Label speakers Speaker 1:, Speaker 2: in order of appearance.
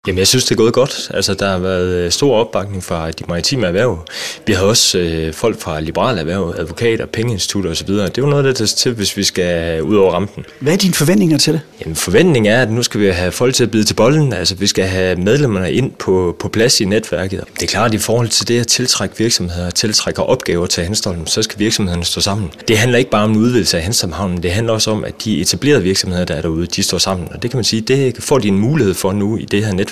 Speaker 1: Jamen, jeg synes, det er gået godt. Altså, der har været stor opbakning fra de maritime erhverv. Vi har også folk fra liberale erhverv, advokater, pengeinstitutter osv. Det er jo noget, der tager til, hvis vi skal ud over rampen.
Speaker 2: Hvad er dine forventninger til det?
Speaker 1: Jamen, forventningen er, at nu skal vi have folk til at bide til bolden. Altså, vi skal have medlemmerne ind på plads i netværket. Det er klart, at i forhold til det at tiltrække virksomheder, tiltrække opgaver til Hanstholm, så skal virksomhederne stå sammen. Det handler ikke bare om en udvidelse af Hanstholm Havn, det handler også om, at de etablerede virksomheder, der er derude, de står sammen. Og det kan man sige, det får de en mulighed for nu i det her netværk.